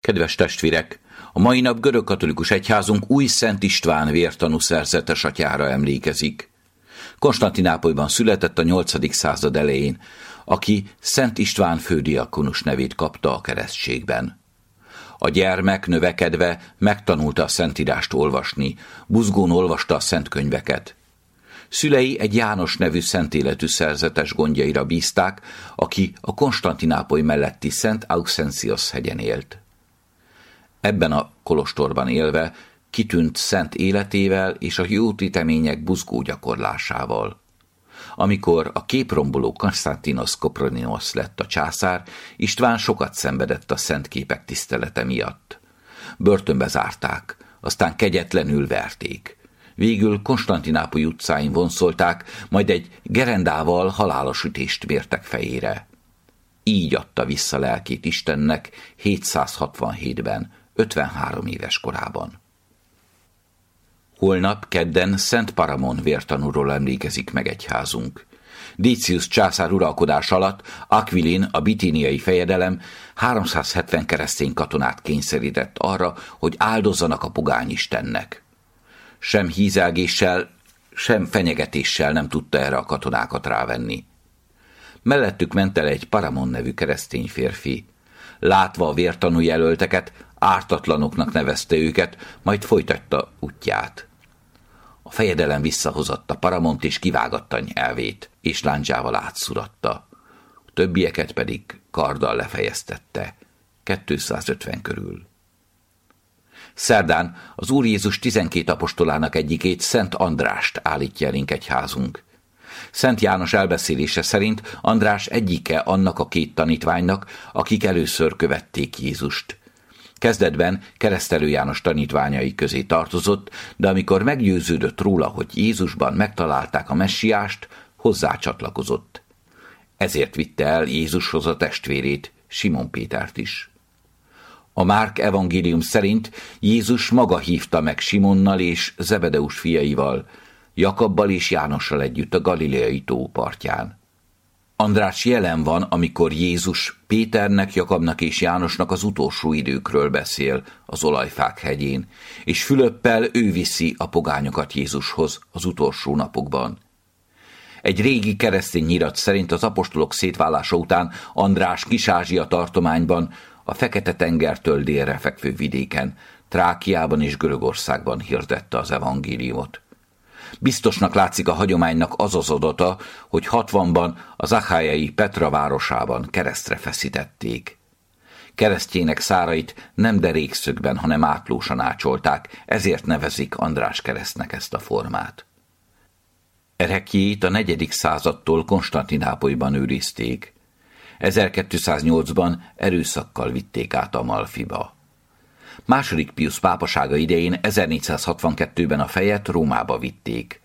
Kedves testvérek, a mai nap görögkatolikus egyházunk új Szent István vértanú szerzetes atyára emlékezik. Konstantinápolyban született a 8. század elején, aki Szent István fődiakonus nevét kapta a keresztségben. A gyermek növekedve megtanulta a Szentírást olvasni, buzgón olvasta a szent könyveket. Szülei egy János nevű szentéletű szerzetes gondjaira bízták, aki a Konstantinápoly melletti Szent Auxentios hegyen élt. Ebben a kolostorban élve kitűnt szent életével és a jó tétemények buzgó gyakorlásával. Amikor a képromboló Konstantinos Kopronyos lett a császár, István sokat szenvedett a szent képek tisztelete miatt. Börtönbe zárták, aztán kegyetlenül verték. Végül Konstantinápoly utcáin vonszolták, majd egy gerendával halálos ütést mértek fejére. Így adta vissza lelkét Istennek 767-ben, 53 éves korában. Holnap, kedden Szent Paramon vértanúról emlékezik meg egyházunk. Décius császár uralkodás alatt Aquilin, a bitíniai fejedelem 370 keresztény katonát kényszerített arra, hogy áldozzanak a pogányistennek. Sem hízelgéssel, sem fenyegetéssel nem tudta erre a katonákat rávenni. Mellettük ment el egy Paramon nevű keresztény férfi. Látva a vértanú jelölteket, ártatlanoknak nevezte őket, majd folytatta útját. A fejedelem visszahozatta Paramont és kivágatta nyelvét, és lándzsával átszuratta. A többieket pedig karddal lefejeztette, 250 körül. Szerdán az Úr Jézus 12 apostolának egyikét, Szent Andrást állítja elénk egyházunk. Szent János elbeszélése szerint András egyike annak a 2 tanítványnak, akik először követték Jézust. Kezdetben Keresztelő János tanítványai közé tartozott, de amikor meggyőződött róla, hogy Jézusban megtalálták a messiást, hozzácsatlakozott. Ezért vitte el Jézushoz a testvérét, Simon Pétert is. A Márk evangélium szerint Jézus maga hívta meg Simonnal és Zebedeus fiaival, Jakabbal és Jánossal együtt a Galileai tó partján. András jelen van, amikor Jézus Péternek, Jakabnak és Jánosnak az utolsó időkről beszél az Olajfák hegyén, és Fülöppel ő viszi a pogányokat Jézushoz az utolsó napokban. Egy régi keresztény nyirat szerint az apostolok szétválása után András Kis-Ázsia tartományban, a Fekete-tengertől délre fekvő vidéken, Trákiában és Görögországban hirdette az evangéliumot. Biztosnak látszik a hagyománynak az az adata, hogy 60-ban az achájai Petra városában keresztre feszítették. Keresztjének szárait nem derékszögben, hanem átlósan ácsolták, ezért nevezik András keresztnek ezt a formát. Ereklyét a 4. századtól Konstantinápolyban őrizték. 1208-ban erőszakkal vitték át Amalfiba. II. Piusz pápasága idején 1462-ben a fejet Rómába vitték.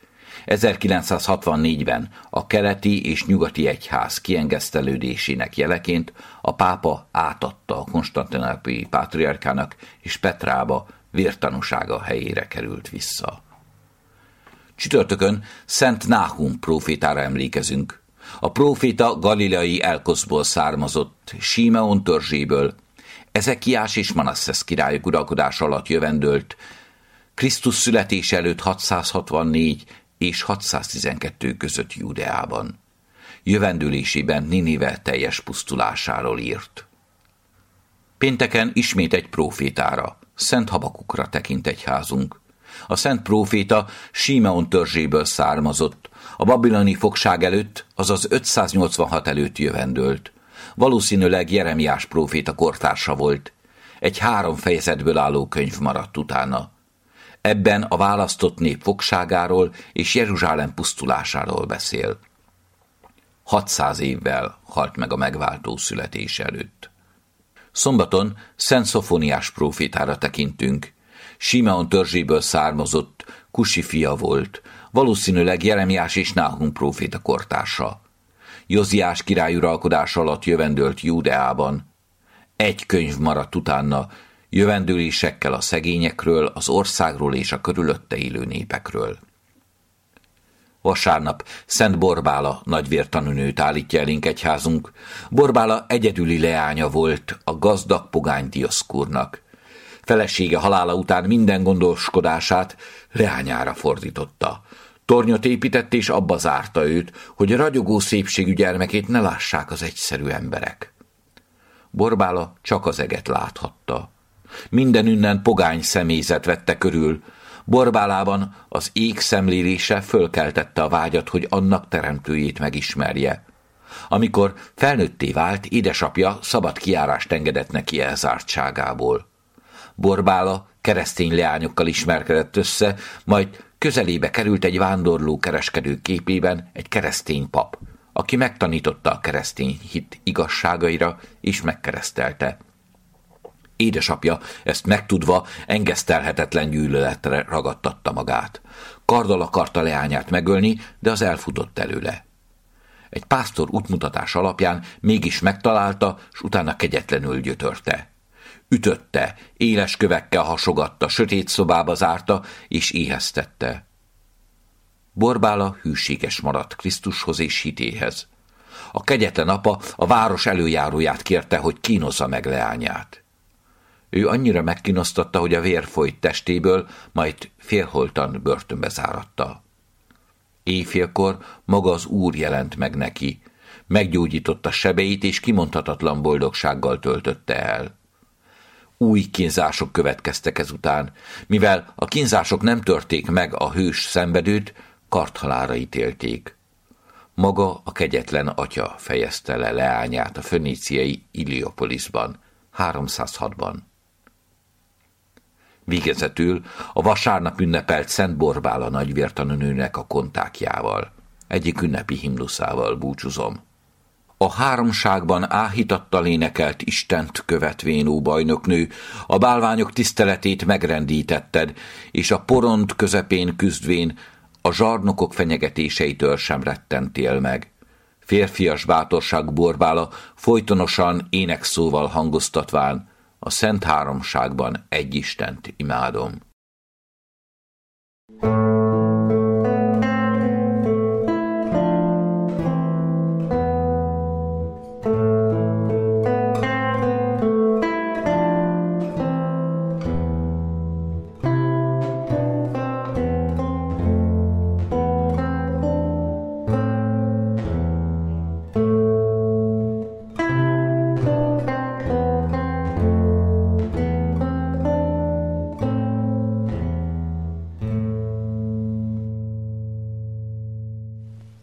1964-ben a keleti és nyugati egyház kiengesztelődésének jeleként a pápa átadta a konstantinopolyi pátriárkának, és Petrába vértanúsága helyére került vissza. Csütörtökön Szent Náhum prófétára emlékezünk. A próféta galileai Elkoszból származott, Simeon törzséből, Ezekiás és Manasszesz királyok uralkodása alatt jövendölt, Krisztus születése előtt 664 és 612 között Júdeában. Jövendőlésében Ninive teljes pusztulásáról írt. Pénteken ismét egy prófétára, Szent Habakukra tekint egyházunk. A szent próféta Simeon törzséből származott, a babiloni fogság előtt, azaz 586 előtt jövendölt. Valószínűleg Jeremiás próféta kortársa volt. Egy 3 fejezetből álló könyv maradt utána. Ebben a választott nép fogságáról és Jeruzsálem pusztulásáról beszél. 600 évvel halt meg a megváltó születés előtt. Szombaton Szent Szofóniás prófétára tekintünk. Simeon törzséből származott, Kusi fia volt, valószínűleg Jeremiás és Náhum próféta kortársa. Józiás király uralkodása alatt jövendölt Júdeában. Egy könyv maradt utána, jövendőlésekkel a szegényekről, az országról és a körülötte élő népekről. Vasárnap Szent Borbála nagyvértanúnőt állítja elénk egyházunk. Borbála egyedüli leánya volt a gazdag pogány Dioszkúrnak. Felesége halála után minden gondoskodását leányára fordította. Tornyot épített és abba zárta őt, hogy a ragyogó szépségű gyermekét ne lássák az egyszerű emberek. Borbála csak az eget láthatta. Mindenünnen pogány személyzet vette körül. Borbálában az ég szemlélése fölkeltette a vágyat, hogy annak teremtőjét megismerje. Amikor felnőtté vált, édesapja szabad kijárást engedett neki elzártságából. Borbála keresztény leányokkal ismerkedett össze, majd közelébe került egy vándorló kereskedő képében egy keresztény pap, aki megtanította a keresztény hit igazságaira és megkeresztelte. Édesapja ezt megtudva engesztelhetetlen gyűlöletre ragadtatta magát. Karddal akarta leányát megölni, de az elfutott előle. Egy pásztor útmutatás alapján mégis megtalálta, s utána kegyetlenül gyötörte. Ütötte, éles kövekkel hasogatta, sötét szobába zárta és éheztette. Borbála hűséges maradt Krisztushoz és hitéhez. A kegyetlen apa a város előjáróját kérte, hogy kínozza meg leányát. Ő annyira megkínoztatta, hogy a vér folyt testéből, majd félholtan börtönbe záratta. Éjfélkor maga az Úr jelent meg neki, meggyógyította sebeit és kimondhatatlan boldogsággal töltötte el. Új kínzások következtek ezután, mivel a kínzások nem törték meg a hős szenvedőt, karthalálra ítélték. Maga a kegyetlen atya fejezte le leányát a föníciai Iliopolisban, 306-ban. Végezetül a vasárnap ünnepelt Szent Borbála nagyvértanúnőnek a kontákjával, egyik ünnepi himnuszával búcsúzom. A háromságban áhítattal énekelt Istent követvén, ó bajnoknő, a bálványok tiszteletét megrendítetted, és a porond közepén küzdvén a zsarnokok fenyegetéseitől sem rettentél meg. Férfias bátorság Borbála folytonosan énekszóval hangoztatván, a Szent Háromságban egy Istent imádom.